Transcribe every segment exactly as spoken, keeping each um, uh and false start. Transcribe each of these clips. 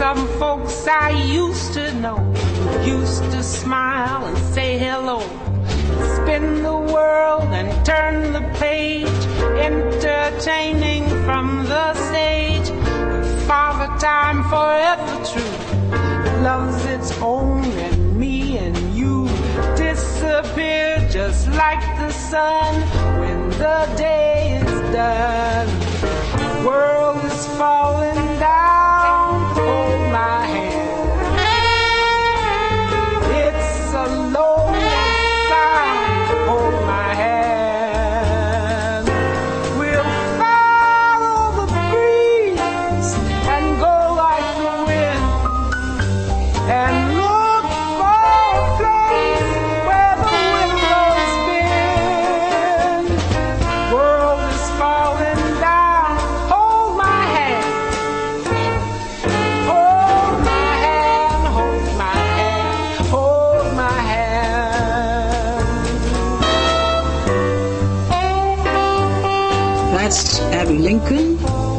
Some folks I used to know used to smile and say hello, spin the world and turn the page, entertaining from the stage. Father Time forever true, loves its own, and me and you disappear just like the sun when the day is done. The world is falling down, hold my hand. It's a lonely sign, hold my hand. We'll follow the breeze and go like the wind, and look for a place where the windows bend. World is falling down, hold my hand. Hold my hand, hold my hand, hold my hand. That's Abby Lincoln,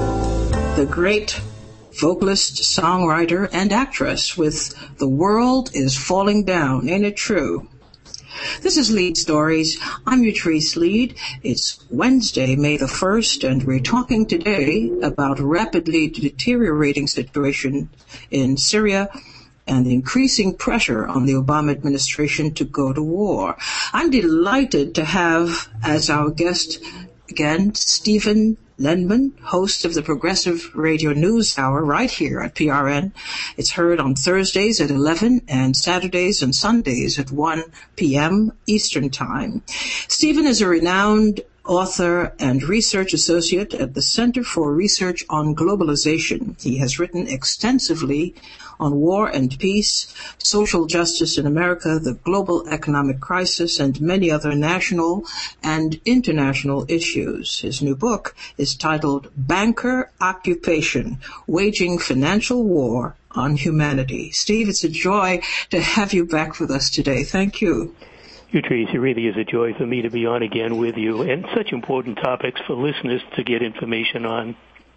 the great vocalist, songwriter, and actress with The World is Falling Down, Ain't It True? This is Lead Stories. I'm Utrice Lead. It's Wednesday, May the first, and we're talking today about rapidly deteriorating situation in Syria and increasing pressure on the Obama administration to go to war. I'm delighted to have as our guest again Stephen Lenman, host of the Progressive Radio News Hour right here at P R N. It's heard on Thursdays at eleven and Saturdays and Sundays at one p.m. Eastern Time. Stephen is a renowned author and research associate at the Center for Research on Globalization. He has written extensively on war and peace, social justice in America, the global economic crisis, and many other national and international issues. His new book is titled Banker Occupation, Waging Financial War on Humanity. Steve, it's a joy to have you back with us today. Thank you. Utrice, it really is a joy for me to be on again with you, and such important topics for listeners to get information on.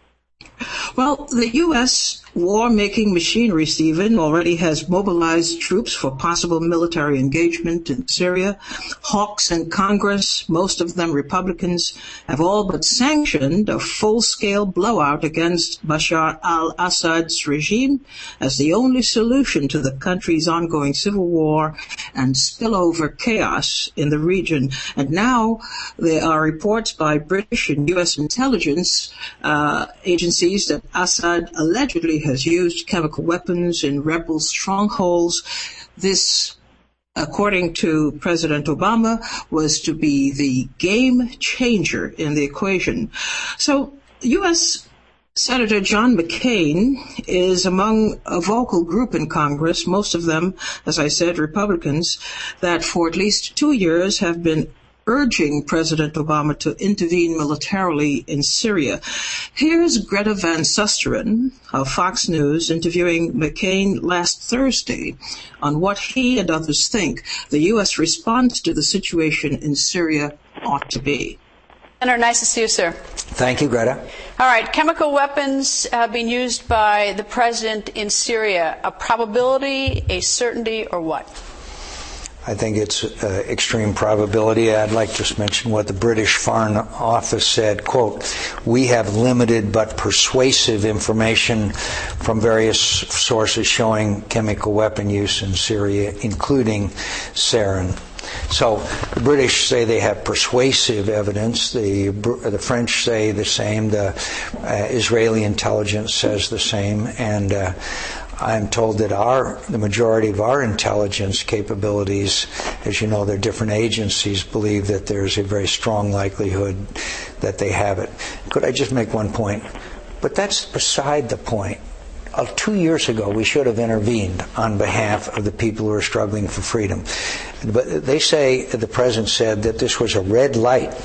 Well, the U S war-making machinery, Stephen, already has mobilized troops for possible military engagement in Syria. Hawks in Congress, most of them Republicans, have all but sanctioned a full-scale blowout against Bashar al-Assad's regime as the only solution to the country's ongoing civil war and spillover chaos in the region. And now there are reports by British and U S intelligence uh, agencies that Assad allegedly has used chemical weapons in rebel strongholds. This, according to President Obama, was to be the game changer in the equation. So U S Senator John McCain is among a vocal group in Congress, most of them, as I said, Republicans, that for at least two years have been urging President Obama to intervene militarily in Syria. Here's Greta Van Susteren of Fox News interviewing McCain last Thursday on what he and others think the U S response to the situation in Syria ought to be. Senator, nice to see you, sir. Thank you, Greta. All right, chemical weapons have been used by the president in Syria. A probability, a certainty, or what? I think it's uh, extreme probability. I'd like to just mention what the British Foreign Office said, quote, "We have limited but persuasive information from various sources showing chemical weapon use in Syria, including sarin." So the British say they have persuasive evidence. The the French say the same. The uh, Israeli intelligence says the same. And uh, I'm told that our the majority of our intelligence capabilities, as you know, they're different agencies, believe that there's a very strong likelihood that they have it. Could I just make one point? But that's beside the point. Uh, two years ago, we should have intervened on behalf of the people who are struggling for freedom. But they say, the president said, that this was a red light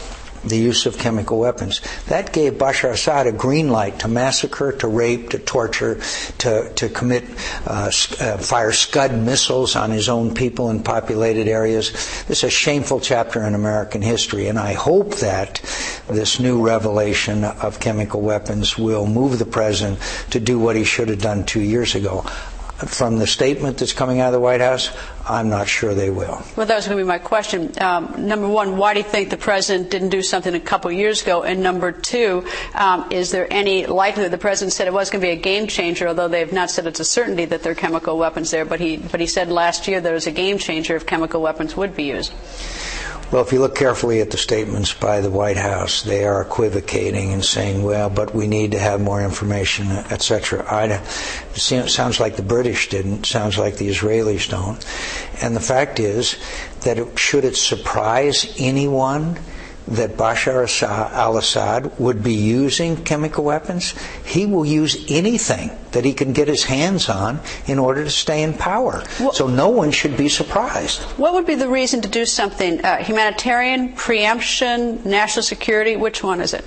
the use of chemical weapons. That gave Bashar Assad a green light to massacre, to rape, to torture, to, to commit, uh, uh, fire Scud missiles on his own people in populated areas. This is a shameful chapter in American history, and I hope that this new revelation of chemical weapons will move the president to do what he should have done two years ago. From the statement that's coming out of the White House, I'm not sure they will. Well, that was going to be my question. Um, number one, why do you think the president didn't do something a couple of years ago? And number two, um, is there any likelihood the president said it was going to be a game changer, although they have not said it's a certainty that there are chemical weapons there, but he, but he said last year there was a game changer if chemical weapons would be used? Well, if you look carefully at the statements by the White House, they are equivocating and saying, well, but we need to have more information, et cetera. It sounds like the British didn't. Sounds like the Israelis don't. And the fact is that it, should it surprise anyone that Bashar al-Assad would be using chemical weapons? He will use anything that he can get his hands on in order to stay in power. Well, so no one should be surprised. What would be the reason to do something? Uh, humanitarian, preemption, national security? Which one is it?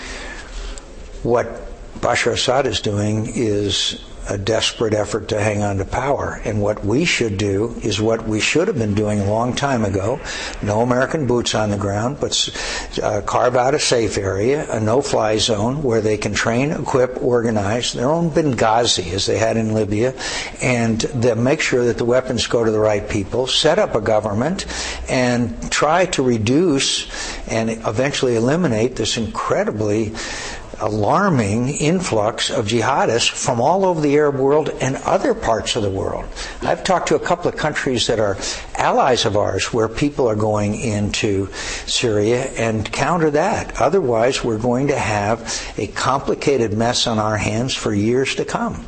What Bashar Assad is doing is a desperate effort to hang on to power. And what we should do is what we should have been doing a long time ago. No American boots on the ground, but uh, carve out a safe area, a no-fly zone where they can train, equip, organize their own Benghazi, as they had in Libya, and the, make sure that the weapons go to the right people, set up a government, and try to reduce and eventually eliminate this incredibly alarming influx of jihadists from all over the Arab world and other parts of the world. I've talked to a couple of countries that are allies of ours where people are going into Syria and counter that. Otherwise, we're going to have a complicated mess on our hands for years to come.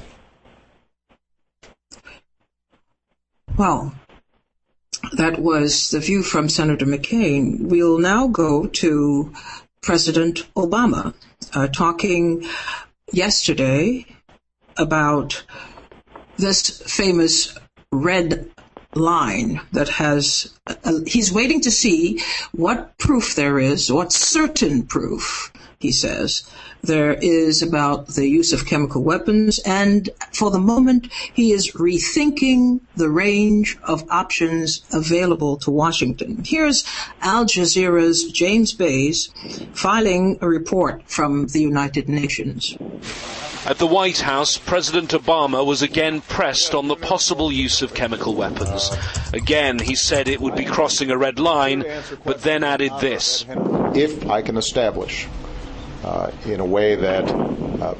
Well, that was the view from Senator McCain. We'll now go to President Obama, uh, talking yesterday about this famous red line that has, uh, he's waiting to see what proof there is, what certain proof, he says, there is about the use of chemical weapons, and for the moment he is rethinking the range of options available to Washington. Here's Al Jazeera's James Bays filing a report from the United Nations. At the White House, President Obama was again pressed on the possible use of chemical weapons. Again, he said it would be crossing a red line, but then added this. If I can establish uh, in a way that uh,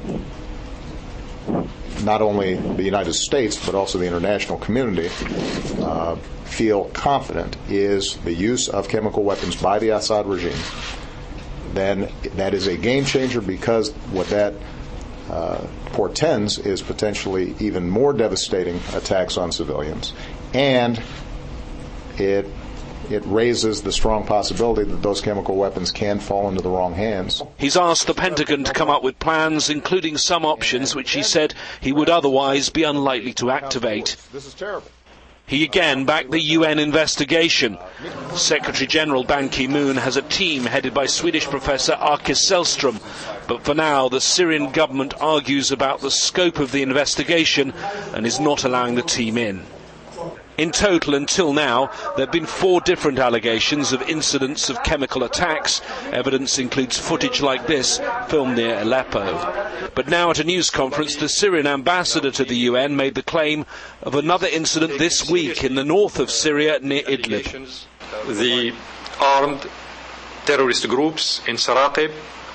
not only the United States, but also the international community uh, feel confident is the use of chemical weapons by the Assad regime, then that is a game changer, because what that Uh, portends is potentially even more devastating attacks on civilians, and it it raises the strong possibility that those chemical weapons can fall into the wrong hands. He's asked the Pentagon to come up with plans, including some options which he said he would otherwise be unlikely to activate. This is terrible. He again backed the U N investigation. Secretary-General Ban Ki-moon has a team headed by Swedish professor Åke Sällström, but for now the Syrian government argues about the scope of the investigation and is not allowing the team in. In total, until now, there have been four different allegations of incidents of chemical attacks. Evidence includes footage like this, filmed near Aleppo. But now at a news conference, the Syrian ambassador to the U N made the claim of another incident this week in the north of Syria near Idlib. The armed terrorist groups in Saraqib,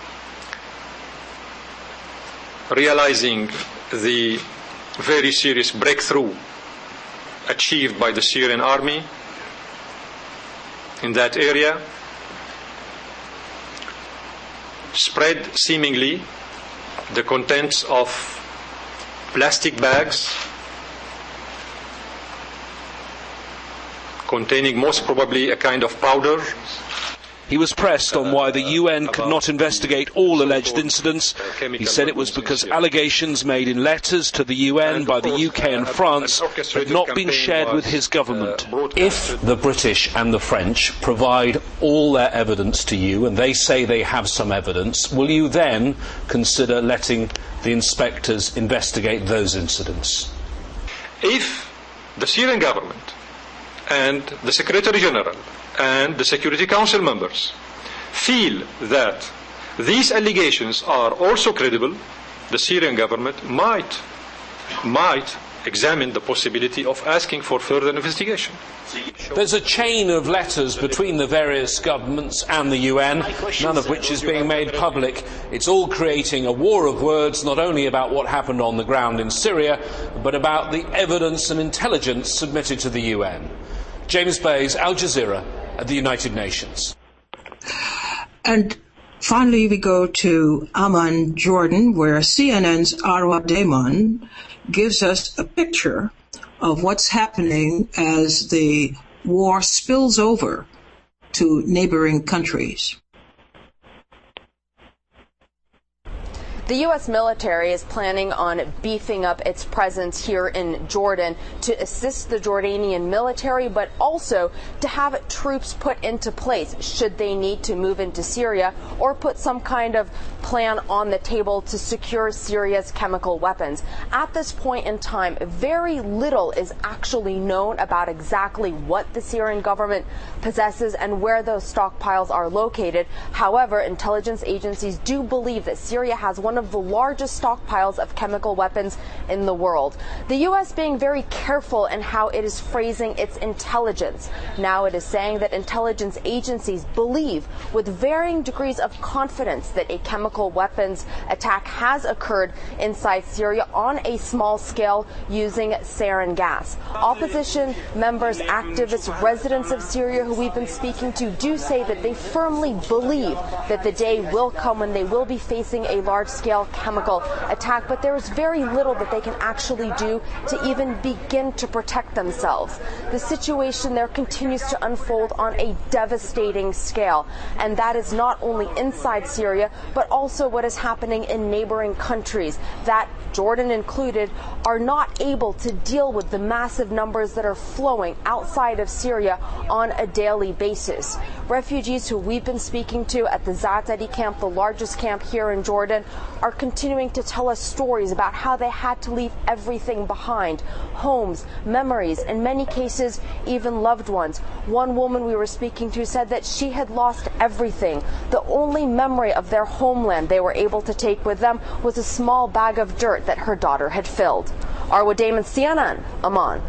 realizing the very serious breakthrough achieved by the Syrian army in that area, spread seemingly the contents of plastic bags containing most probably a kind of powder. He was pressed on why the U N could not investigate all alleged incidents. He said it was because allegations made in letters to the U N by the U K and France had not been shared with his government. If the British and the French provide all their evidence to you, and they say they have some evidence, will you then consider letting the inspectors investigate those incidents? If the Syrian government and the Secretary General and the Security Council members feel that these allegations are also credible, the Syrian government might might examine the possibility of asking for further investigation. There's a chain of letters between the various governments and the U N, none of which is being made public. It's all creating a war of words, not only about what happened on the ground in Syria, but about the evidence and intelligence submitted to the U N. James Bays, Al Jazeera, at the United Nations. And finally, we go to Amman, Jordan, where C N N's Arwa Damon gives us a picture of what's happening as the war spills over to neighboring countries. The U S military is planning on beefing up its presence here in Jordan to assist the Jordanian military, but also to have troops put into place should they need to move into Syria or put some kind of plan on the table to secure Syria's chemical weapons. At this point in time, very little is actually known about exactly what the Syrian government possesses and where those stockpiles are located. However, intelligence agencies do believe that Syria has one of the largest stockpiles of chemical weapons in the world. The U S being very careful in how it is phrasing its intelligence. Now it is saying that intelligence agencies believe with varying degrees of confidence that a chemical weapons attack has occurred inside Syria on a small scale using sarin gas. Opposition members, activists, residents of Syria who we've been speaking to do say that they firmly believe that the day will come when they will be facing a large-scale chemical attack, but there is very little that they can actually do to even begin to protect themselves. The situation there continues to unfold on a devastating scale, and that is not only inside Syria, but also what is happening in neighboring countries that, Jordan included, are not able to deal with the massive numbers that are flowing outside of Syria on a daily basis. Refugees who we've been speaking to at the Zaatari camp, the largest camp here in Jordan, are continuing to tell us stories about how they had to leave everything behind: homes, memories, in many cases even loved ones. One woman we were speaking to said that she had lost everything. The only memory of their homeland they were able to take with them was a small bag of dirt that her daughter had filled. Arwa Damon, C N N, Amman.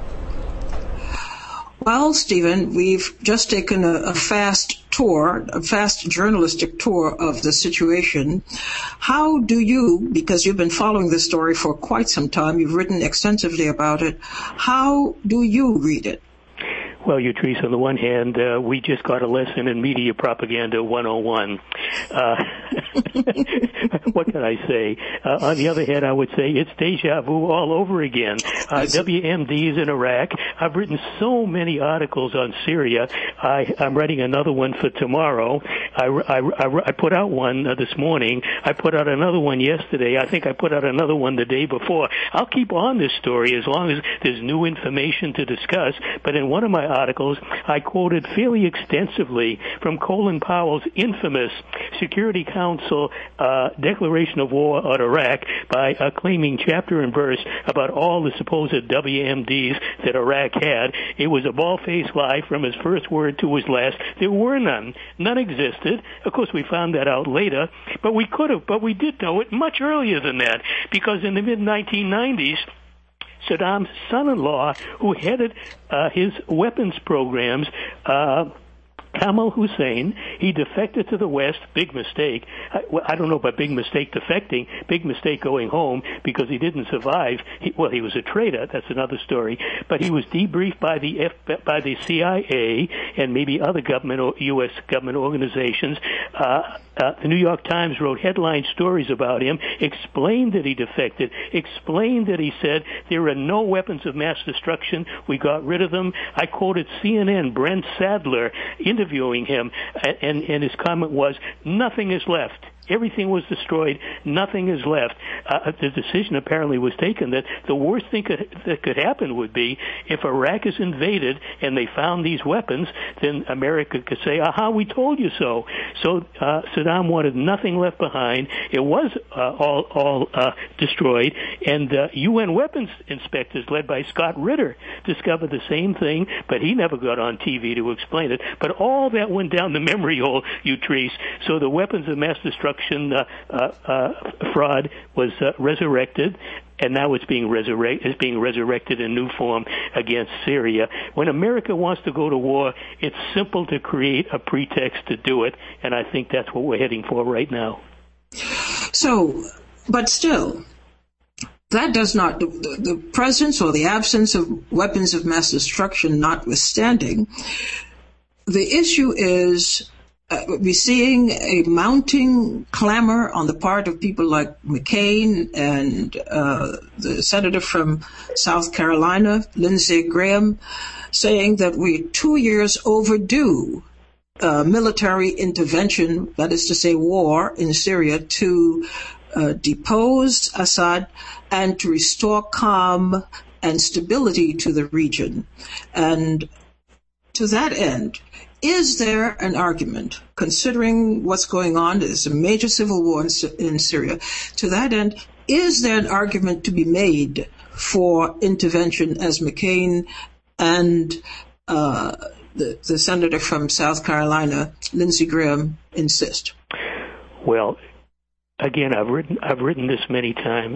Well, Stephen, we've just taken a, a fast tour, a fast journalistic tour of the situation. How do you, because you've been following this story for quite some time, you've written extensively about it, how do you read it? Well, Utrice, on the one hand, uh, we just got a lesson in media propaganda one oh one. Uh, what can I say? Uh, on the other hand, I would say it's deja vu all over again. Uh, W M Ds in Iraq. I've written so many articles on Syria. I, I'm writing another one for tomorrow. I, I, I, I put out one uh, this morning. I put out another one yesterday. I think I put out another one the day before. I'll keep on this story as long as there's new information to discuss. But in one of my articles, I quoted fairly extensively from Colin Powell's infamous Security Council uh, declaration of war on Iraq by uh, claiming chapter and verse about all the supposed W M Ds that Iraq had. It was a bald-faced lie from his first word to his last. There were none. None existed. Of course, we found that out later, but we could have, but we did know it much earlier than that, because in the mid nineteen nineties, Saddam's son-in-law, who headed uh, his weapons programs, uh, Kamal Hussein, he defected to the West. Big mistake. I, well, I don't know about big mistake defecting, big mistake going home, because he didn't survive. He, well, he was a traitor. That's another story. But he was debriefed by the F, by the C I A and maybe other government or U S government organizations. Uh, uh, the New York Times wrote headline stories about him, explained that he defected, explained that he said there are no weapons of mass destruction. We got rid of them. I quoted C N N, Brent Sadler, interviewing him, and, and his comment was, nothing is left. Everything was destroyed. Nothing is left. Uh, the decision apparently was taken that the worst thing could, that could happen would be if Iraq is invaded and they found these weapons, then America could say, aha, we told you so. So uh, Saddam wanted nothing left behind. It was uh, all, all uh, destroyed. And uh, U N weapons inspectors led by Scott Ritter discovered the same thing, but he never got on T V to explain it. But all that went down the memory hole, Utrice. So the weapons of mass destruction Uh, uh, uh, fraud was uh, resurrected, and now it's being resurrected. It's being resurrected in new form against Syria. When America wants to go to war, it's simple to create a pretext to do it, and I think that's what we're heading for right now. So, but still, that does not, the, the presence or the absence of weapons of mass destruction notwithstanding, the issue is Uh, we're seeing a mounting clamor on the part of people like McCain and uh, the senator from South Carolina, Lindsey Graham, saying that we're two years overdue uh, military intervention, that is to say war in Syria, to uh, depose Assad and to restore calm and stability to the region. And to that end, is there an argument, considering what's going on, there's a major civil war in, in Syria, to that end, is there an argument to be made for intervention as McCain and uh, the, the senator from South Carolina, Lindsey Graham, insist? Well, again, I've written, I've written this many times.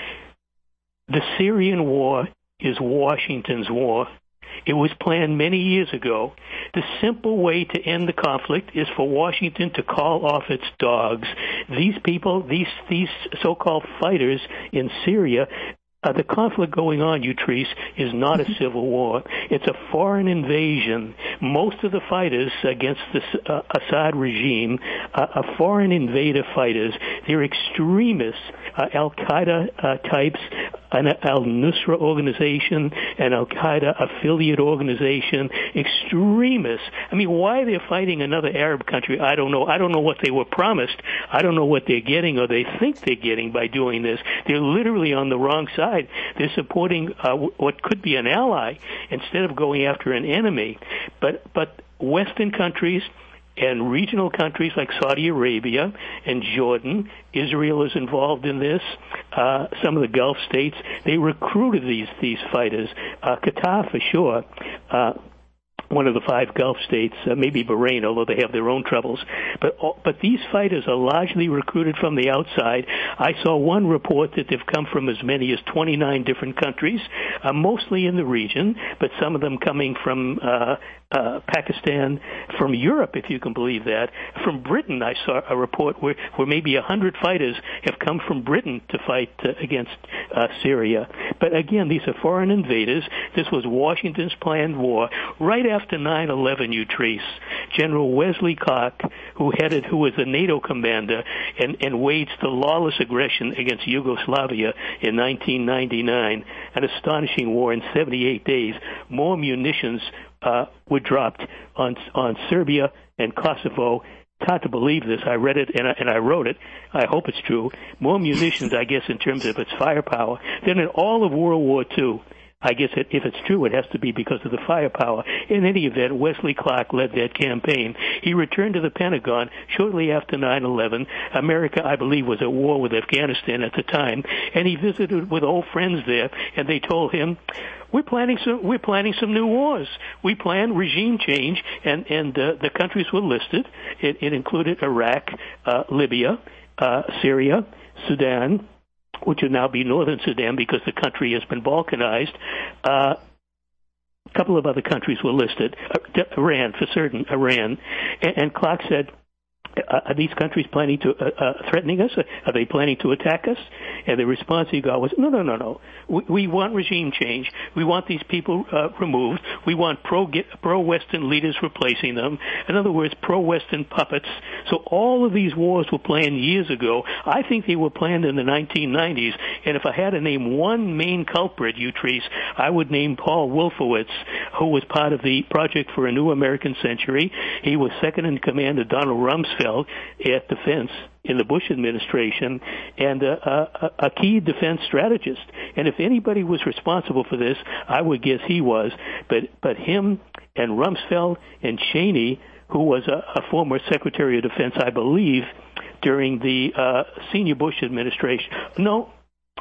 The Syrian war is Washington's war. It was planned many years ago. The simple way to end the conflict is for Washington to call off its dogs. These people, these these so-called fighters in Syria, Uh, the conflict going on, Utrice, is not a civil war. It's a foreign invasion. Most of the fighters against the uh, Assad regime uh, are foreign invader fighters. They're extremists, uh, Al-Qaeda uh, types, an Al-Nusra organization, an Al-Qaeda affiliate organization, extremists. I mean, why they're fighting another Arab country, I don't know. I don't know what they were promised. I don't know what they're getting or they think they're getting by doing this. They're literally on the wrong side. They're supporting uh, what could be an ally instead of going after an enemy. But but Western countries and regional countries like Saudi Arabia and Jordan, Israel is involved in this. Uh, some of the Gulf states, they recruited these these fighters. Uh, Qatar for sure. Uh, one of the five Gulf states, uh, maybe Bahrain, although they have their own troubles. But but these fighters are largely recruited from the outside. I saw one report that they've come from as many as twenty-nine different countries, uh, mostly in the region, but some of them coming from uh, uh, Pakistan, from Europe, if you can believe that. From Britain, I saw a report where, where maybe one hundred fighters have come from Britain to fight uh, against uh, Syria. But again, these are foreign invaders. This was Washington's planned war. Right after After nine eleven, Utrice, General Wesley Clark, who headed, who was the NATO commander and, and waged the lawless aggression against Yugoslavia in nineteen ninety-nine, an astonishing war in seventy-eight days. More munitions uh, were dropped on on Serbia and Kosovo. It's hard to believe this. I read it and I, and I wrote it. I hope it's true. More munitions, I guess, in terms of its firepower than in all of World War Two. I guess it, if it's true, it has to be because of the firepower. In any event, Wesley Clark led that campaign. He returned to the Pentagon shortly after nine eleven. America, I believe, was at war with Afghanistan at the time, and he visited with old friends there, and they told him, we're planning some, we're planning some new wars. We plan regime change, and, and uh, the countries were listed. It, it included Iraq, uh, Libya, uh, Syria, Sudan, which would now be northern Sudan because the country has been balkanized. Uh, a couple of other countries were listed. Uh, Iran, for certain, Iran. And, and Clark said, uh, are these countries planning to, uh, uh, threatening us? Are they planning to attack us? And the response he got was, no, no, no, no. We, we want regime change. We want these people uh, removed. We want pro, pro-Western leaders replacing them. In other words, pro-Western puppets. So all of these wars were planned years ago. I think they were planned in the nineteen nineties. And if I had to name one main culprit, Utrice, I would name Paul Wolfowitz, who was part of the Project for a New American Century. He was second in command to Donald Rumsfeld at Defense in the Bush administration, and a, a, a key defense strategist. And if anybody was responsible for this, I would guess he was. But but him and Rumsfeld and Cheney, who was a, a former Secretary of Defense, I believe, during the uh, senior Bush administration. No,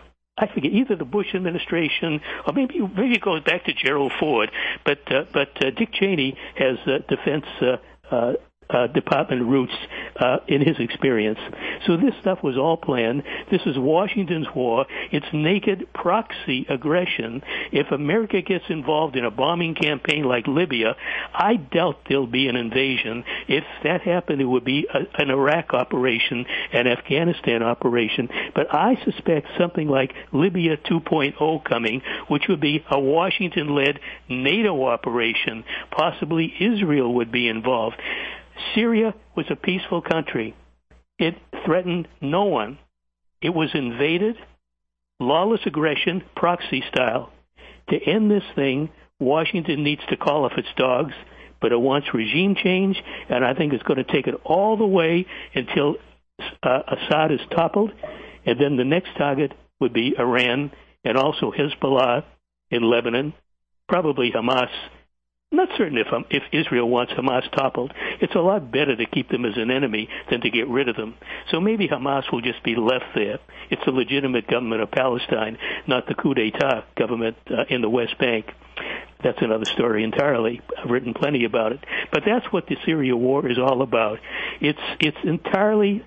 I forget, either the Bush administration or maybe maybe it goes back to Gerald Ford. But uh, but uh, Dick Cheney has uh, defense uh, uh, uh, department roots uh, in his experience. So this stuff was all planned. This is Washington's war. It's naked proxy aggression. If America gets involved in a bombing campaign like Libya, I doubt there'll be an invasion. If that happened, it would be a, an Iraq operation, an Afghanistan operation. But I suspect something like Libya two point oh coming, which would be a Washington-led NATO operation. Possibly Israel would be involved. Syria was a peaceful country. It threatened no one. It was invaded, lawless aggression, proxy style. To end this thing, Washington needs to call off its dogs, but it wants regime change, and I think it's going to take it all the way until uh, Assad is toppled, and then the next target would be Iran and also Hezbollah in Lebanon, probably Hamas. I'm not certain if um, if Israel wants Hamas toppled. It's a lot better to keep them as an enemy than to get rid of them. So maybe Hamas will just be left there. It's a legitimate government of Palestine, not the coup d'etat government uh, in the West Bank. That's another story entirely. I've written plenty about it. But that's what the Syria war is all about. It's it's entirely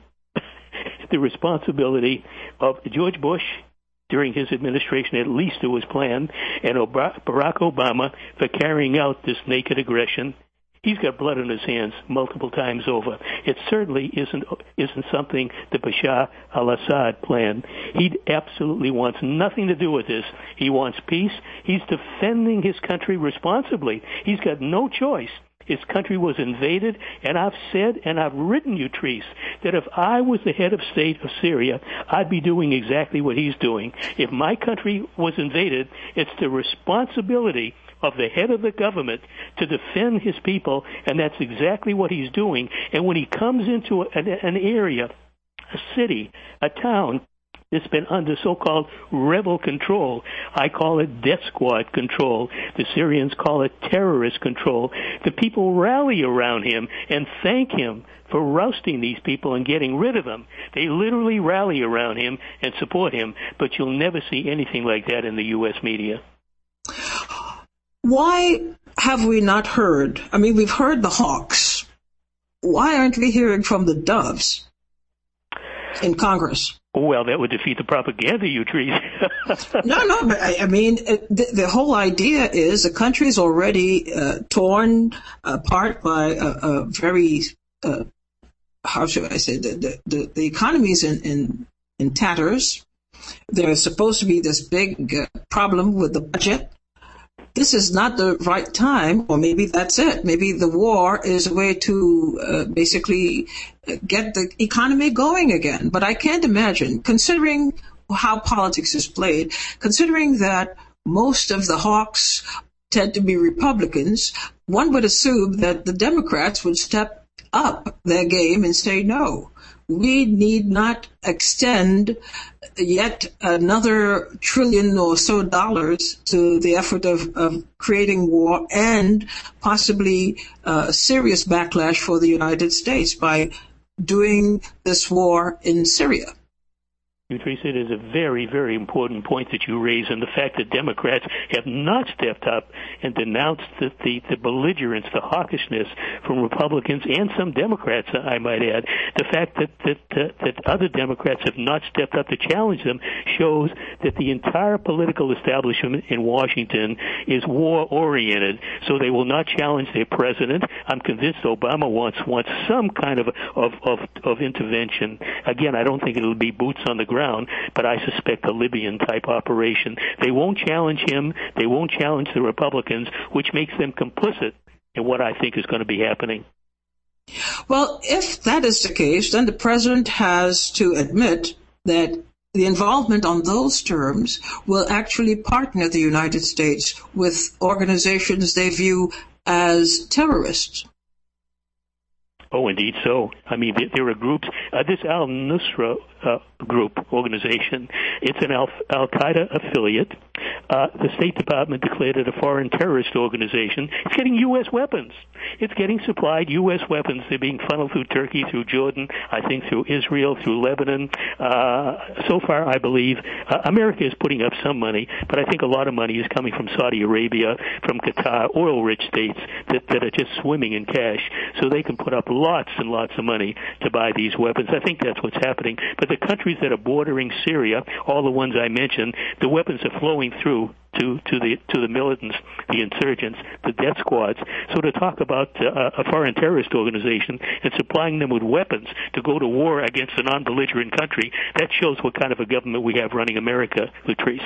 the responsibility of George Bush. During his administration, at least it was planned, and Barack Obama for carrying out this naked aggression. He's got blood on his hands multiple times over. It certainly isn't isn't something that Bashar al-Assad planned. He absolutely wants nothing to do with this. He wants peace. He's defending his country responsibly. He's got no choice. His country was invaded, and I've said and I've written you, Treese, that if I was the head of state of Syria, I'd be doing exactly what he's doing. If my country was invaded, it's the responsibility of the head of the government to defend his people, and that's exactly what he's doing. And when he comes into an, an area, a city, a town, it's been under so-called rebel control. I call it death squad control. The Syrians call it terrorist control. The people rally around him and thank him for rousting these people and getting rid of them. They literally rally around him and support him, but you'll never see anything like that in the U S media. Why have we not heard? I mean, we've heard the hawks. Why aren't we hearing from the doves in Congress? Well, that would defeat the propaganda, you treat. no, no, but I, I mean, the, the whole idea is the country is already uh, torn apart by a, a very, uh, how should I say, the, the, the economy is in, in, in tatters. There's supposed to be this big uh, problem with the budget. This is not the right time, or maybe that's it. Maybe the war is a way to uh, basically get the economy going again. But I can't imagine, considering how politics is played, considering that most of the hawks tend to be Republicans, one would assume that the Democrats would step up their game and say, no, we need not extend yet another trillion or so dollars to the effort of, of creating war and possibly a serious backlash for the United States by doing this war in Syria. Teresa, it is a very, very important point that you raise, and the fact that Democrats have not stepped up and denounced the, the, the belligerence, the hawkishness from Republicans and some Democrats, I might add. The fact that, that, uh, that other Democrats have not stepped up to challenge them shows that the entire political establishment in Washington is war-oriented, so they will not challenge their president. I'm convinced Obama wants, wants some kind of, of, of, of intervention. Again, I don't think it'll be boots on the ground, but I suspect a Libyan-type operation. They won't challenge him. They won't challenge the Republicans, which makes them complicit in what I think is going to be happening. Well, if that is the case, then the president has to admit that the involvement on those terms will actually partner the United States with organizations they view as terrorists. Oh, indeed so. I mean, there are groups. Uh, this al-Nusra uh, group, organization, it's an Al- Al-Qaeda affiliate. Uh, the State Department declared it a foreign terrorist organization. It's getting U S weapons. It's getting supplied U S weapons. They're being funneled through Turkey, through Jordan, I think through Israel, through Lebanon. Uh, so far, I believe, uh, America is putting up some money, but I think a lot of money is coming from Saudi Arabia, from Qatar, oil-rich states that, that are just swimming in cash, so they can put up lots and lots of money to buy these weapons. I think that's what's happening. But the countries that are bordering Syria, all the ones I mentioned, the weapons are flowing through to, to the to the militants, the insurgents, the death squads. So to talk about uh, a foreign terrorist organization and supplying them with weapons to go to war against a non-belligerent country, that shows what kind of a government we have running America, Latrice.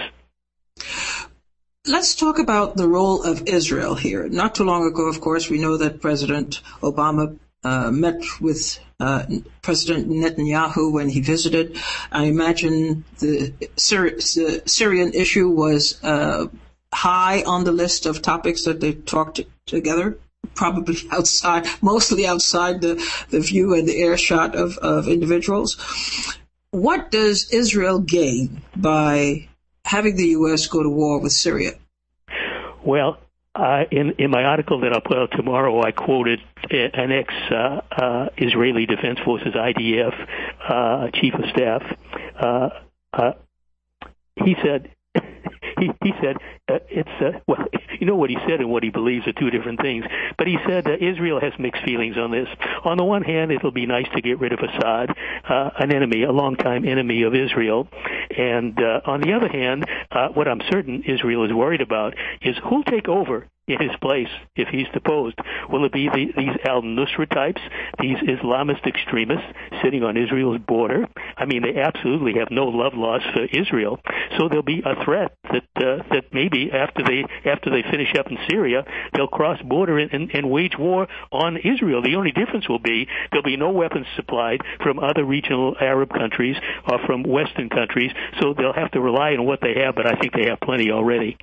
Let's talk about the role of Israel here. Not too long ago, of course, we know that President Obama uh, met with uh, President Netanyahu when he visited. I imagine the, Syri- the Syrian issue was uh, high on the list of topics that they talked together, probably outside, mostly outside the, the view and the earshot of, of individuals. What does Israel gain by having the U S go to war with Syria? Well, uh, in, in my article that I'll put out tomorrow, I quoted an ex-Israeli uh, uh, Defense Forces, I D F, uh, chief of staff. Uh, uh, he said, he, he said, uh, it's, uh, well, you know what he said and what he believes are two different things. But he said uh, Israel has mixed feelings on this. On the one hand, it'll be nice to get rid of Assad, uh, an enemy, a longtime enemy of Israel. And uh, on the other hand, uh, what I'm certain Israel is worried about is who'll take over in his place if he's deposed. Will it be the, these al-Nusra types, these Islamist extremists sitting on Israel's border? I mean, they absolutely have no love lost for Israel. So there'll be a threat that uh, that maybe after they after they finish up in Syria, they'll cross border and, and, and wage war on Israel. The only difference will be there'll be no weapons supplied from other regional Arab countries or from Western countries. So they'll have to rely on what they have, but I think they have plenty already.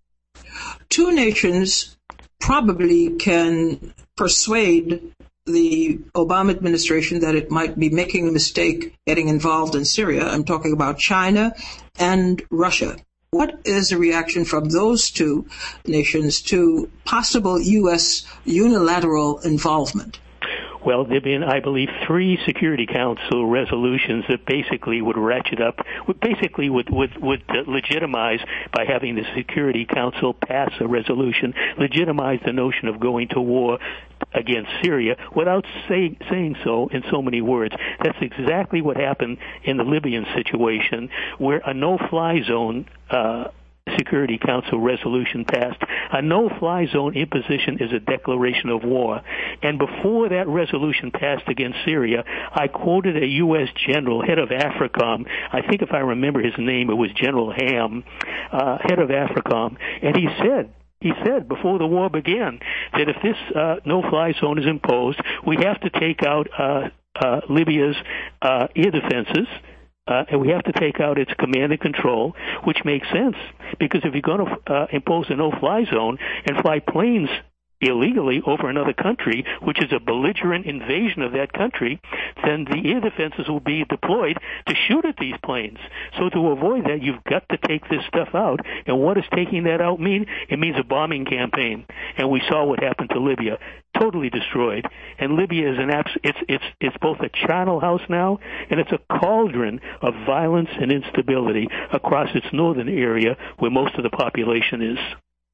Two nations probably can persuade the Obama administration that it might be making a mistake getting involved in Syria. I'm talking about China and Russia. What is the reaction from those two nations to possible U S unilateral involvement? Well, there have been, I believe, three Security Council resolutions that basically would ratchet up, would basically would, would, would legitimize, by having the Security Council pass a resolution, legitimize the notion of going to war against Syria without say, saying so in so many words. That's exactly what happened in the Libyan situation, where a no-fly zone uh Security Council resolution passed. A no-fly zone imposition is a declaration of war. And before that resolution passed against Syria, I quoted a U S general, head of AFRICOM. I think if I remember his name, it was General Ham, uh, head of AFRICOM. And he said, He said before the war began that if this uh, no-fly zone is imposed, we have to take out uh, uh, Libya's uh, air defenses, Uh, and we have to take out its command and control, which makes sense, because if you're going to uh, impose a no-fly zone and fly planes illegally over another country, which is a belligerent invasion of that country, then the air defenses will be deployed to shoot at these planes. So to avoid that, you've got to take this stuff out. And what does taking that out mean? It means a bombing campaign. And we saw what happened to Libya. Totally destroyed. And Libya is an abs- it's it's it's both a charnel house now, and it's a cauldron of violence and instability across its northern area where most of the population is.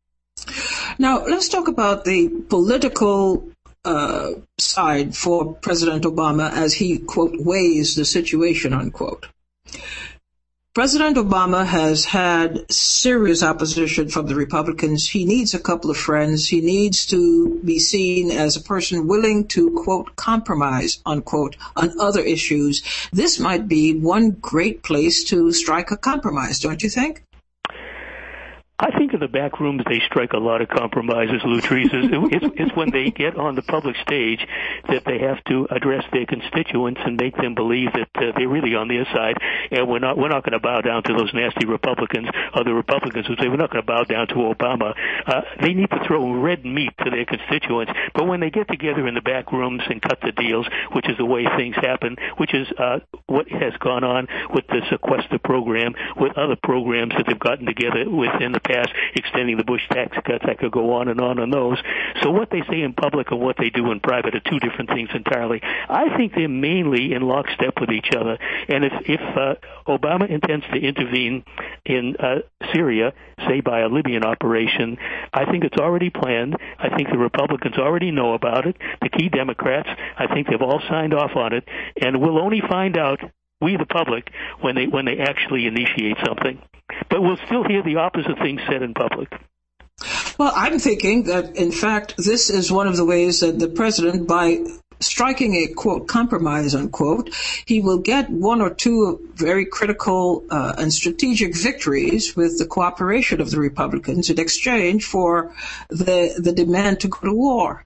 Now, let's talk about the political uh, side for President Obama as he, quote, weighs the situation, unquote. President Obama has had serious opposition from the Republicans. He needs a couple of friends. He needs to be seen as a person willing to, quote, compromise, unquote, on other issues. This might be one great place to strike a compromise, don't you think? I think think in the back rooms they strike a lot of compromises, Lou Treese. It's, it's when they get on the public stage that they have to address their constituents and make them believe that uh, they're really on their side, and we're not we're not going to bow down to those nasty Republicans or the Republicans who say we're not going to bow down to Obama. Uh, they need to throw red meat to their constituents. But when they get together in the back rooms and cut the deals, which is the way things happen, which is uh, what has gone on with the sequester program, with other programs that they've gotten together with in the past, extending the Bush tax cuts. I could go on and on on those. So what they say in public and what they do in private are two different things entirely. I think they're mainly in lockstep with each other. And if, if uh, Obama intends to intervene in uh, Syria, say by a Libyan operation, I think it's already planned. I think the Republicans already know about it. The key Democrats, I think they've all signed off on it. And we'll only find out, we the public, when they when they actually initiate something. But we'll still hear the opposite things said in public. Well, I'm thinking that, in fact, this is one of the ways that the president, by striking a, quote, compromise, unquote, he will get one or two very critical uh, and strategic victories with the cooperation of the Republicans in exchange for the the demand to go to war.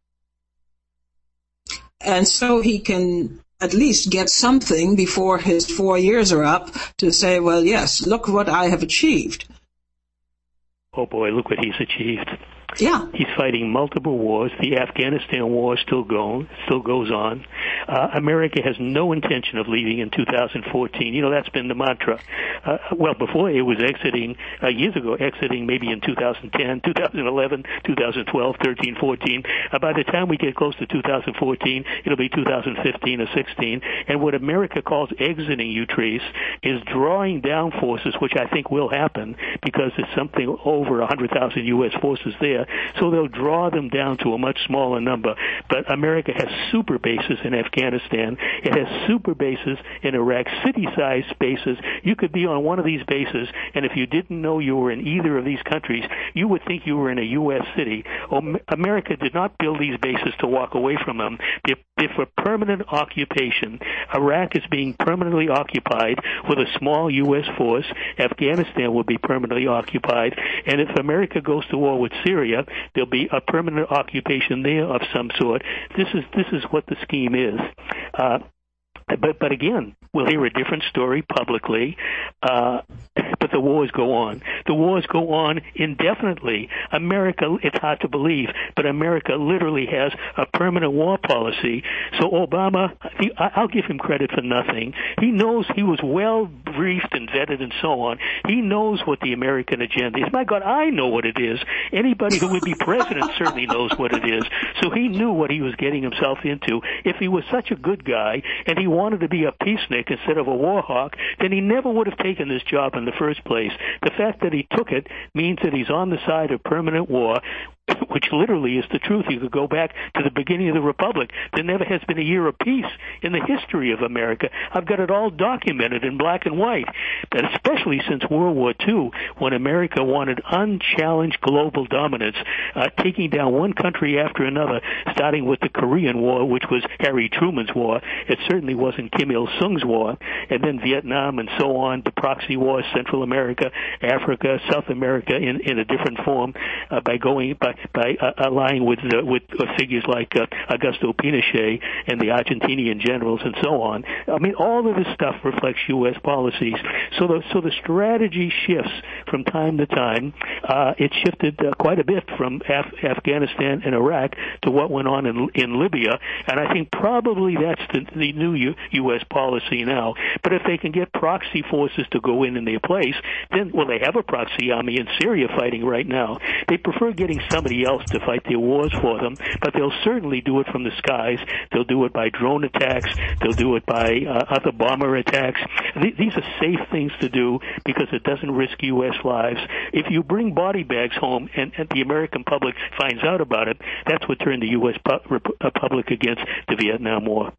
And so he can at least get something before his four years are up to say, well, yes, look what I have achieved. Oh, boy, look what he's achieved. Yeah. He's fighting multiple wars. The Afghanistan war still going, still goes on. Uh, America has no intention of leaving in two thousand fourteen. You know, that's been the mantra. Uh, well, before it was exiting, uh, years ago, exiting maybe in two thousand ten, two thousand eleven, two thousand twelve, thirteen, fourteen. Uh, by the time we get close to two thousand fourteen, it'll be two thousand fifteen or sixteen. And what America calls exiting, you Treese, is drawing down forces, which I think will happen because there's something over one hundred thousand U S forces there. So they'll draw them down to a much smaller number. But America has super bases in Afghanistan. It has super bases in Iraq, city-sized bases. You could be on one of these bases, and if you didn't know you were in either of these countries, you would think you were in a U S city. America did not build these bases to walk away from them. They're, they're for permanent occupation. Iraq is being permanently occupied with a small U S force. Afghanistan will be permanently occupied. And if America goes to war with Syria, there'll be a permanent occupation there of some sort. This is this is what the scheme is. Uh, but but again, we'll hear a different story publicly. Uh, but the wars go on. The wars go on indefinitely. America, it's hard to believe, but America literally has a permanent war policy. So Obama, he, I'll give him credit for nothing. He knows, he was well briefed and vetted and so on. He knows what the American agenda is. My God, I know what it is. Anybody who would be president certainly knows what it is. So he knew what he was getting himself into. If he was such a good guy and he wanted to be a peacenik instead of a war hawk, then he never would have taken this job in the first place. The fact that he took it means that he's on the side of permanent war, which literally is the truth. You could go back to the beginning of the Republic. There never has been a year of peace in the history of America. I've got it all documented in black and white, but especially since World War Two, when America wanted unchallenged global dominance, uh, taking down one country after another, starting with the Korean War, which was Harry Truman's war. It certainly wasn't Kim Il-sung's war. And then Vietnam and so on, the proxy wars, Central America, Africa, South America in, in a different form, uh, by going by by uh, allying with uh, with uh, figures like uh, Augusto Pinochet and the Argentinian generals and so on. I mean, all of this stuff reflects U S policies. So the so the strategy shifts from time to time. Uh, it shifted uh, quite a bit from Af- Afghanistan and Iraq to what went on in in Libya, and I think probably that's the, the new U- U.S. policy now. But if they can get proxy forces to go in in their place, then, well, they have a proxy army in Syria fighting right now. They prefer getting somebody else to fight their wars for them, but they'll certainly do it from the skies. They'll do it by drone attacks. They'll do it by uh, other bomber attacks. Th- these are safe things to do because it doesn't risk U S lives. If you bring body bags home and, and the American public finds out about it, that's what turned the U S pu- rep- public against the Vietnam War.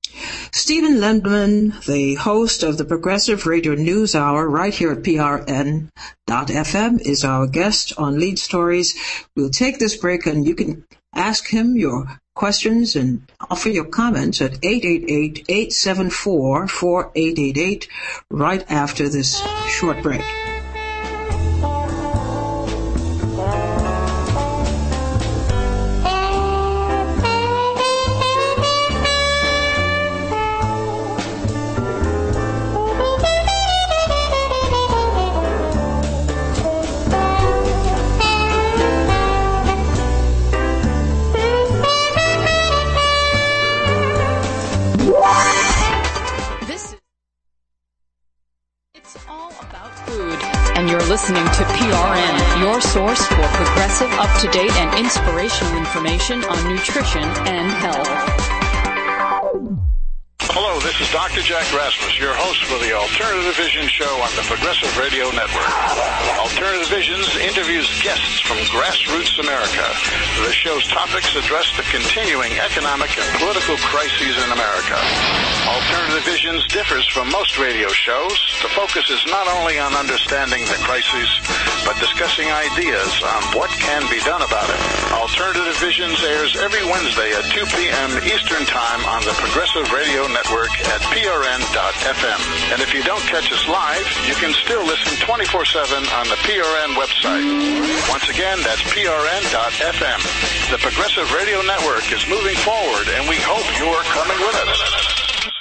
Stephen Lendman, the host of the Progressive Radio News Hour right here at P R N dot F M, is our guest on Lead Stories. We'll take this break and you can ask him your questions and offer your comments at eight eight eight, eight seven four, four eight eight eight right after this short break. Up-to-date and inspirational information on nutrition and health. Hello, this is Doctor Jack Rasmus, your host for the Alternative Vision Show on the Progressive Radio Network. Alternative Visions interviews guests from grassroots America. The show's topics address the continuing economic and political crises in America. Alternative Visions differs from most radio shows. The focus is not only on understanding the crises, but discussing ideas on what can be done about it. Alternative Visions airs every Wednesday at two p.m. Eastern Time on the Progressive Radio Network at P R N dot F M. And if you don't catch us live, you can still listen twenty-four seven on the P R N website. Once again, that's P R N dot F M. The Progressive Radio Network is moving forward, and we hope you're coming with us.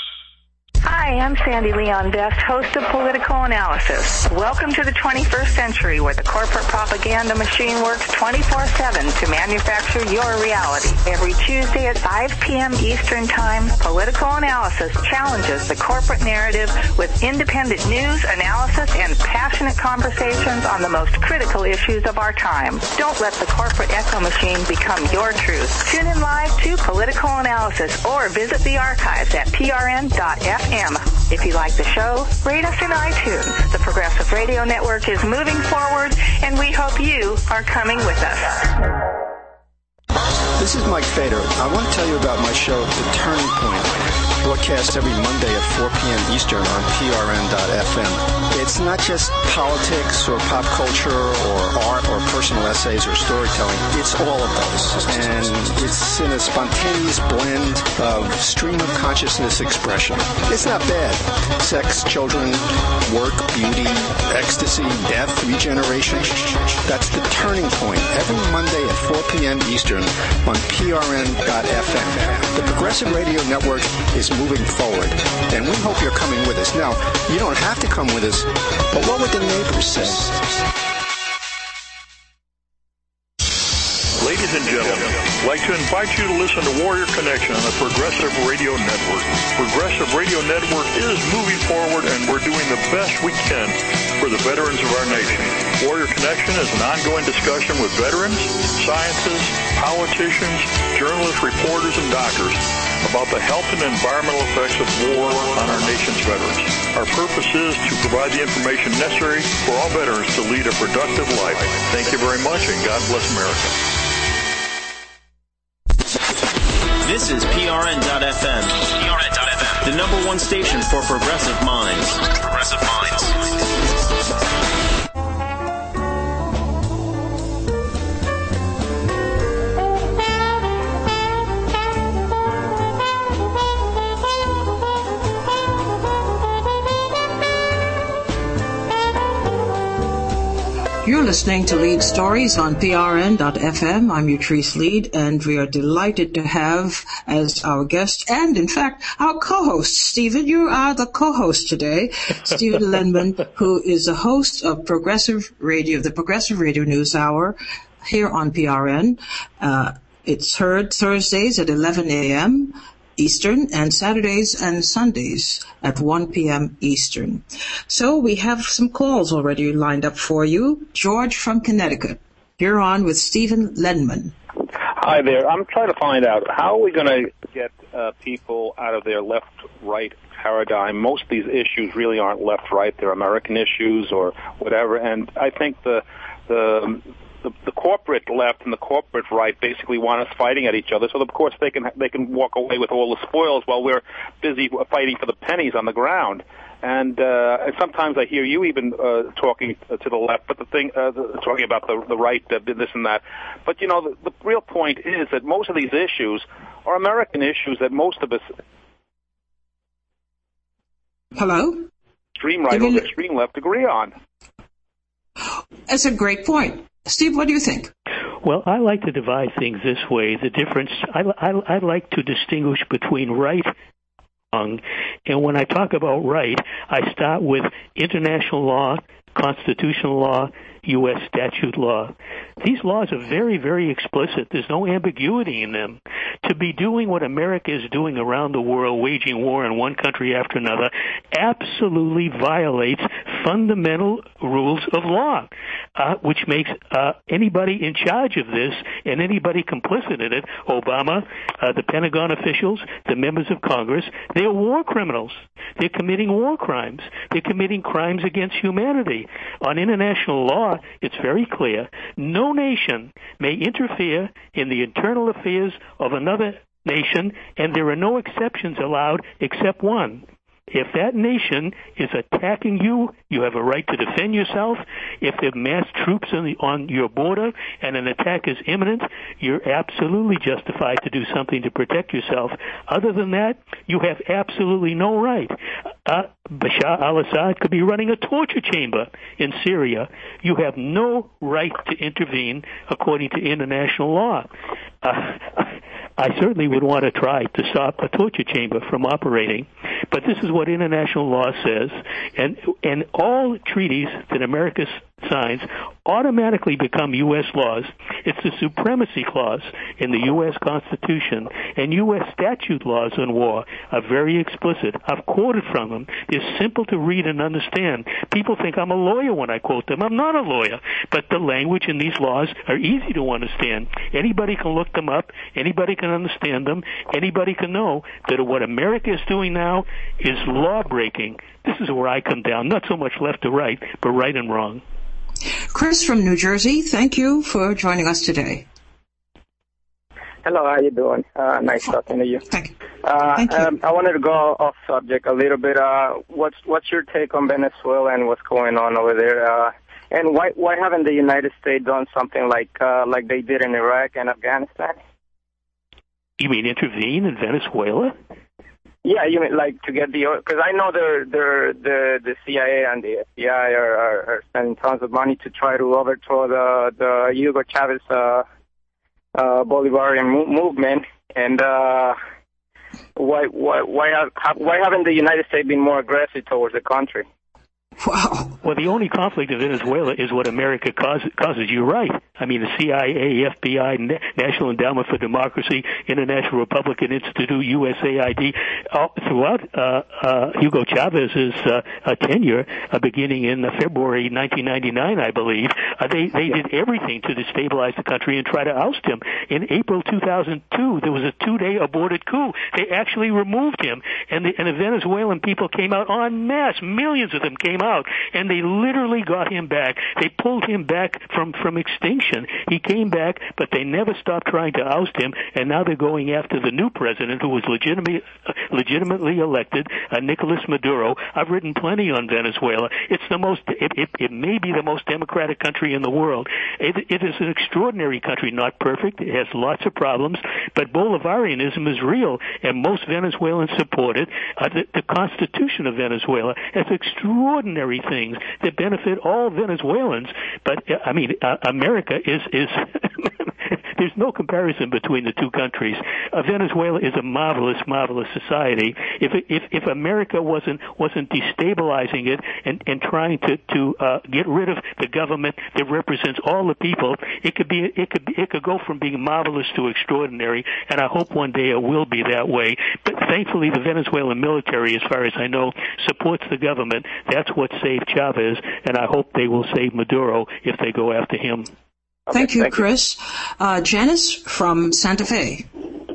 Hi, I'm Sandy Leon Best, host of Political Analysis. Welcome to the twenty-first century, where the corporate propaganda machine works twenty-four seven to manufacture your reality. Every Tuesday at five p.m. Eastern Time, Political Analysis challenges the corporate narrative with independent news, analysis, and passionate conversations on the most critical issues of our time. Don't let the corporate echo machine become your truth. Tune in live to Political Analysis or visit the archives at P R N dot F M. If you like the show, rate us in iTunes. The Progressive Radio Network is moving forward, and we hope you are coming with us. This is Mike Fader. I want to tell you about my show, The Turning Point, broadcast every Monday at four p.m. Eastern on P R N dot F M. It's not just politics or pop culture or art or personal essays or storytelling. It's all of those. And it's in a spontaneous blend of stream of consciousness expression. It's not bad. Sex, children, work, beauty, ecstasy, death, regeneration. That's The Turning Point, every Monday at four p.m. Eastern on P R N dot F M. The Progressive Radio Network is moving forward, and we hope you're coming with us. Now, you don't have to come with us, but what would the neighbors say? Ladies and gentlemen, I'd like to invite you to listen to Warrior Connection on the Progressive Radio Network. Progressive Radio Network is moving forward, and we're doing the best we can for the veterans of our nation. Warrior Connection is an ongoing discussion with veterans, scientists, politicians, journalists, reporters, and doctors about the health and environmental effects of war on our nation's veterans. Our purpose is to provide the information necessary for all veterans to lead a productive life. Thank you very much, and God bless America. This is P R N dot F M. P R N dot F M. The number one station for progressive minds. Progressive minds. You're listening to Lead Stories on P R N dot F M. I'm Utrice Lead, and we are delighted to have as our guest, and in fact, our co-host, Stephen. You are the co-host today, Stephen Lenman, who is the host of Progressive Radio, the Progressive Radio News Hour here on P R N. Uh, it's heard Thursdays at eleven a.m. Eastern, and Saturdays and Sundays at one p.m. Eastern. So we have some calls already lined up for you. George from Connecticut, you're on with Stephen Lenman. Hi there. I'm trying to find out, how are we going to get uh, people out of their left-right paradigm? Most of these issues really aren't left-right. They're American issues or whatever, and I think the the The, the corporate left and the corporate right basically want us fighting at each other, so of course they can they can walk away with all the spoils while we're busy fighting for the pennies on the ground. And, uh, and sometimes I hear you even uh, talking to the left, but the thing uh, the, talking about the the right, uh, this and that. But you know, the, the real point is that most of these issues are American issues that most of us, hello, extreme right or extreme left, agree on. That's a great point. Steve, what do you think? Well, I like to divide things this way. The difference, I, I, I like to distinguish between right and wrong. And when I talk about right, I start with international law, constitutional law, U S statute law. These laws are very, very explicit. There's no ambiguity in them. to be doing what America is doing around the world, waging war in one country after another, absolutely violates fundamental rules of law, uh, which makes uh, anybody in charge of this and anybody complicit in it, Obama, uh, the Pentagon officials, the members of Congress, they're war criminals. They're committing war crimes. They're committing crimes against humanity. On international law, it's very clear. No nation may interfere in the internal affairs of another nation, and there are no exceptions allowed except one. If that nation is attacking you, you have a right to defend yourself. If there are mass troops on, the, on your border and an attack is imminent, you're absolutely justified to do something to protect yourself. Other than that, you have absolutely no right. Uh, Bashar al-Assad could be running a torture chamber in Syria. You have no right to intervene according to international law. Uh, I certainly would want to try to stop a torture chamber from operating, but this is what international law says, and and all treaties that America signs automatically become U S laws. It's the supremacy clause in the U S Constitution, and U S statute laws on war are very explicit. I've quoted from them. They're simple to read and understand. People think I'm a lawyer when I quote them. I'm not a lawyer, but the language in these laws are easy to understand. Anybody can look them up. Anybody can understand them. Anybody can know that what America is doing now is law-breaking. This is where I come down, not so much left to right, but right and wrong. Chris from New Jersey, thank you for joining us today. Hello, how you doing? Uh, nice talking to you. Thank you. Uh, Thank you. Um, I wanted to go off subject a little bit. Uh, what's what's your take on Venezuela and what's going on over there? Uh, and why why haven't the United States done something like uh, like they did in Iraq and Afghanistan? You mean intervene in Venezuela? Yeah, you mean like to get the, because I know they're, they're, the the C I A and the F B I are, are, are spending tons of money to try to overthrow the the Hugo Chavez uh, uh, Bolivarian mo- movement, and uh, why why why have why haven't the United States been more aggressive towards the country? Wow. Well, the only conflict in Venezuela is what America causes. causes. You're right. I mean, the C I A, F B I, National Endowment for Democracy, International Republican Institute, U S A I D, all, throughout uh, uh, Hugo Chavez's uh, uh, tenure, uh, beginning in uh, February nineteen ninety-nine, I believe, uh, they they did everything to destabilize the country and try to oust him. In April two thousand two, there was a two-day aborted coup. They actually removed him, and the, and the Venezuelan people came out en masse. Millions of them came out. Out, and they literally got him back. They pulled him back from, from extinction. He came back, but they never stopped trying to oust him, and now they're going after the new president who was legitimately, legitimately elected, uh, Nicolas Maduro. I've written plenty on Venezuela. It's the most, it, it, it may be the most democratic country in the world. It, it is an extraordinary country, not perfect. It has lots of problems, but Bolivarianism is real, and most Venezuelans support it. Uh, the, the Constitution of Venezuela has extraordinary things that benefit all Venezuelans, but I mean, uh, America is is there's no comparison between the two countries. Uh, Venezuela is a marvelous, marvelous society. If if if America wasn't wasn't destabilizing it and and trying to to uh, get rid of the government that represents all the people, it could be it could it could go from being marvelous to extraordinary. And I hope one day it will be that way. But thankfully, the Venezuelan military, as far as I know, supports the government. That's what saved Chavez, and I hope they will save Maduro if they go after him. Thank you, Chris. Uh, Janice from Santa Fe.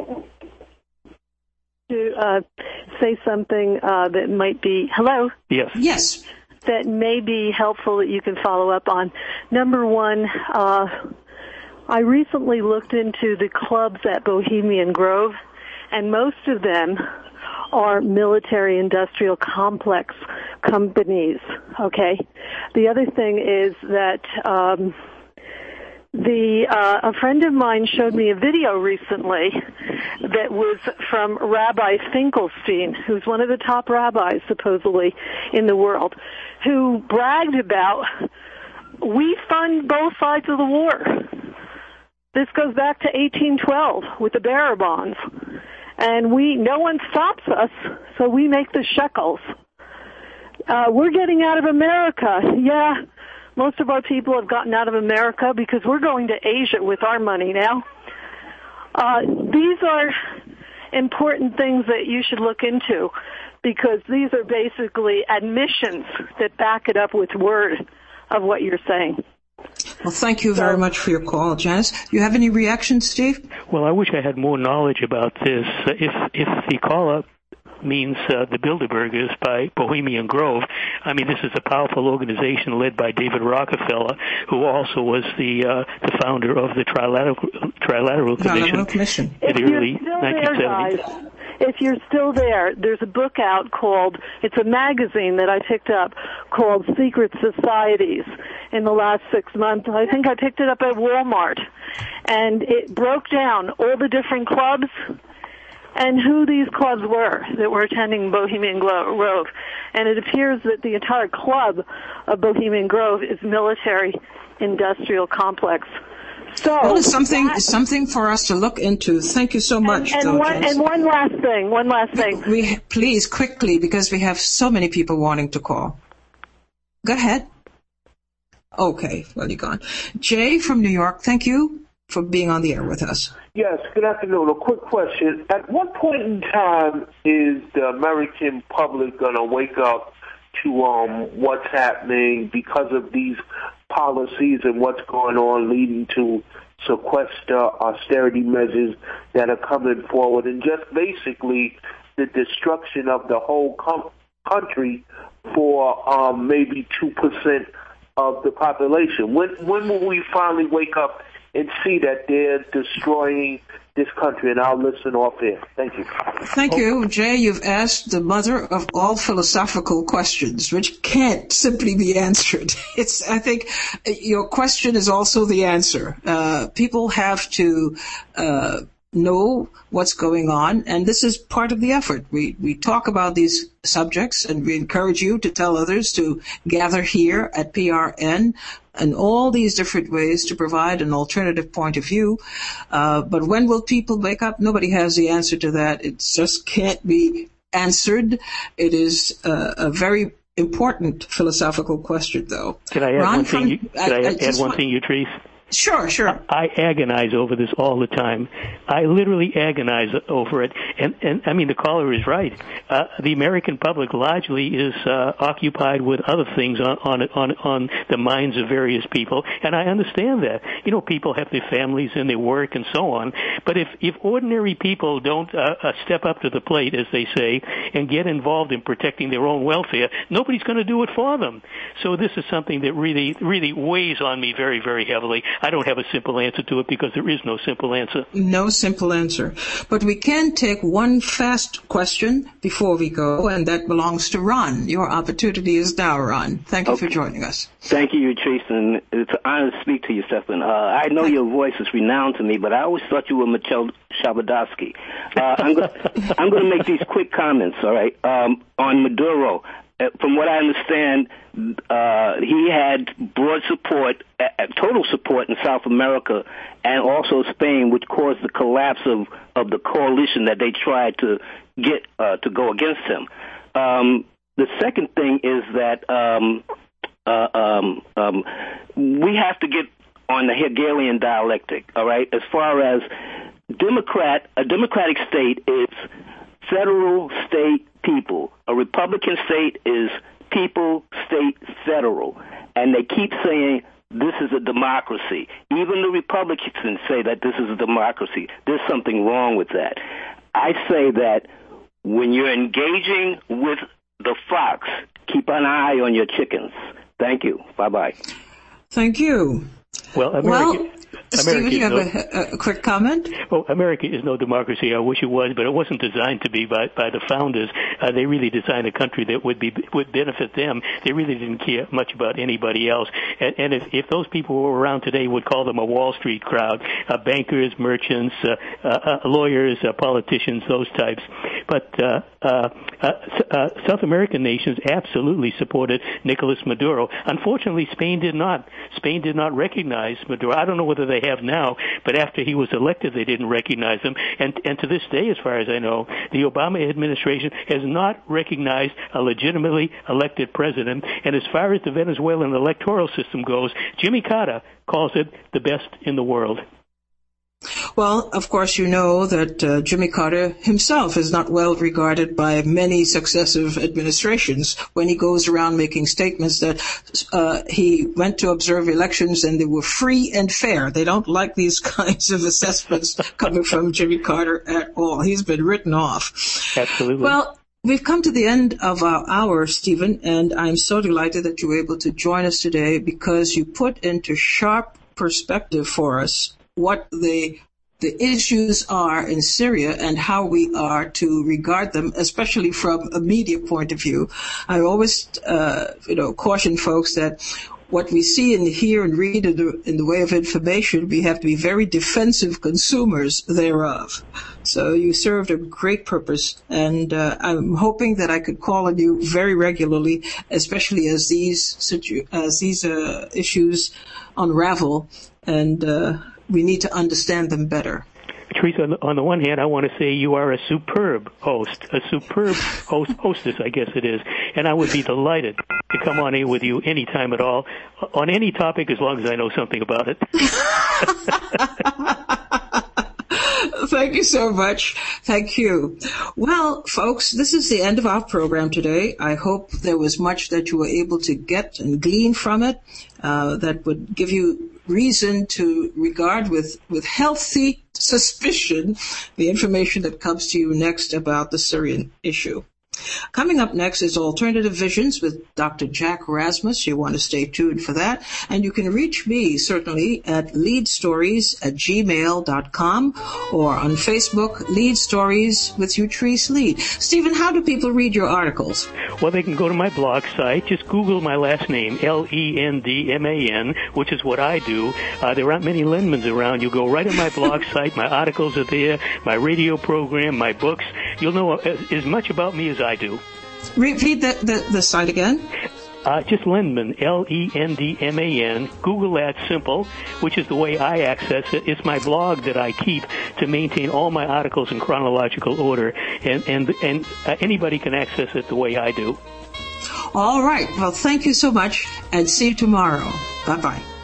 To uh, say something uh, that might be, hello? Yes. Yes. That may be helpful that you can follow up on. Number one, uh, I recently looked into the clubs at Bohemian Grove, and most of them are military-industrial complex companies, okay? The other thing is that um, the uh, a friend of mine showed me a video recently that was from Rabbi Finkelstein, who's one of the top rabbis, supposedly, in the world, who bragged about, we fund both sides of the war. This goes back to eighteen twelve with the bearer bonds. And we, no one stops us, so we make the shekels. Uh, we're getting out of America. Yeah, most of our people have gotten out of America because we're going to Asia with our money now. Uh, these are important things that you should look into, because these are basically admissions that back it up with word of what you're saying. Well, thank you very much for your call, Janice. Do you have any reactions, Steve? Well, I wish I had more knowledge about this. Uh, if if the call-up means uh, the Bilderbergers by Bohemian Grove, I mean, this is a powerful organization led by David Rockefeller, who also was the uh, the founder of the Trilateral, Trilateral Commission Commission in the early nineteen seventies. Guys, if you're still there, there's a book out called, it's a magazine that I picked up called Secret Societies in the last six months. I think I picked it up at Walmart. And it broke down all the different clubs and who these clubs were that were attending Bohemian Grove. And it appears that the entire club of Bohemian Grove is military industrial complex. So well, it's something that, something for us to look into. Thank you so much. And, and, one, and one last thing, one last thing. We, please, quickly, because we have so many people wanting to call. Go ahead. Okay, well, you're gone. Jay from New York, thank you for being on the air with us. Yes, good afternoon. A quick question. At what point in time is the American public going to wake up to um, what's happening because of these policies and what's going on leading to sequester austerity measures that are coming forward, and just basically the destruction of the whole com- country for um, maybe two percent of the population? When, when will we finally wake up and see that they're destroying this country? And I'll listen off air. Thank you. Thank you, Jay. You've asked the mother of all philosophical questions, which can't simply be answered. It's, I think, your question is also the answer. Uh, people have to uh, know what's going on, and this is part of the effort. We we talk about these subjects, and we encourage you to tell others to gather here at P R N in all these different ways to provide an alternative point of view. Uh, but when will people wake up? Nobody has the answer to that. It just can't be answered. It is uh, a very important philosophical question, though. Can I add Ron, one thing? from, You, can I, I add one want, thing, Utrice? Sure, sure. I agonize over this all the time. I literally agonize over it. And, and I mean, the caller is right. Uh, the American public largely is uh, occupied with other things on, on on on the minds of various people, and I understand that. You know, people have their families and their work and so on. But if, if ordinary people don't uh, uh, step up to the plate, as they say, and get involved in protecting their own welfare, nobody's going to do it for them. So this is something that really, really weighs on me very, very heavily. I don't have a simple answer to it because there is no simple answer. No simple answer. But we can take one fast question before we go, and that belongs to Ron. Your opportunity is now, Ron. Thank you okay. for joining us. Thank you, Trace, and it's an honor to speak to you, Stephan. Uh, I know your voice is renowned to me, but I always thought you were Michel Shabadowski. Uh, I'm going I'm going to make these quick comments, all right, um, on Maduro. Uh, from what I understand, uh, he had broad support, uh, total support in South America and also Spain, which caused the collapse of, of the coalition that they tried to get uh, to go against him. Um, the second thing is that um, uh, um, um, we have to get on the Hegelian dialectic, all right, as far as Democrat, a democratic state is federal, state, people. A Republican state is people, state, federal. And they keep saying this is a democracy. Even the Republicans say that this is a democracy. There's something wrong with that. I say that when you're engaging with the fox, keep an eye on your chickens. Thank you. Bye-bye. Thank you. Well, America, well America Stephen, you have no, a, a quick comment? Well, America is no democracy. I wish it was, but it wasn't designed to be by, by the founders. Uh, they really designed a country that would be would benefit them. They really didn't care much about anybody else. And, and if, if those people who were around today would call them a Wall Street crowd, uh, bankers, merchants, uh, uh, uh, lawyers, uh, politicians, those types. But uh, uh, uh, uh, South American nations absolutely supported Nicolas Maduro. Unfortunately, Spain did not. Spain did not recognize Maduro. I don't know whether they have now, but after he was elected, they didn't recognize him. And, and to this day, as far as I know, the Obama administration has not recognized a legitimately elected president. And as far as the Venezuelan electoral system goes, Jimmy Carter calls it the best in the world. Well, of course, you know that uh, Jimmy Carter himself is not well regarded by many successive administrations when he goes around making statements that uh, he went to observe elections and they were free and fair. They don't like these kinds of assessments coming from Jimmy Carter at all. He's been written off. Absolutely. Well, we've come to the end of our hour, Stephen, and I'm so delighted that you were able to join us today because you put into sharp perspective for us what the the issues are in Syria and how we are to regard them, especially from a media point of view. I always, uh, you know, caution folks that what we see and hear and read in the, in the way of information, we have to be very defensive consumers thereof. So you served a great purpose, and uh, I'm hoping that I could call on you very regularly, especially as these situ- as these uh, issues unravel, and uh, we need to understand them better. Teresa, on the, on the one hand, I want to say you are a superb host, a superb host, hostess, I guess it is, and I would be delighted to come on here with you anytime at all, on any topic, as long as I know something about it. Thank you so much. Thank you. Well, folks, this is the end of our program today. I hope there was much that you were able to get and glean from it uh, that would give you reason to regard with, with healthy suspicion the information that comes to you next about the Syrian issue. Coming up next is Alternative Visions with Doctor Jack Rasmus. You want to stay tuned for that. And you can reach me, certainly, at leadstories at gmail dot com or on Facebook, Lead Stories with Utrice Lead. Stephen, how do people read your articles? Well, they can go to my blog site. Just Google my last name, L E N D M A N, which is what I do. Uh, there aren't many Lindmans around. You go right on my blog site. My articles are there, my radio program, my books. You'll know as much about me as I do. Repeat the, the, the site again. Uh, just Lindman, L E N D M A N. Google that simple, which is the way I access it. It's my blog that I keep to maintain all my articles in chronological order, and, and, and uh, anybody can access it the way I do. All right. Well, thank you so much, and see you tomorrow. Bye-bye.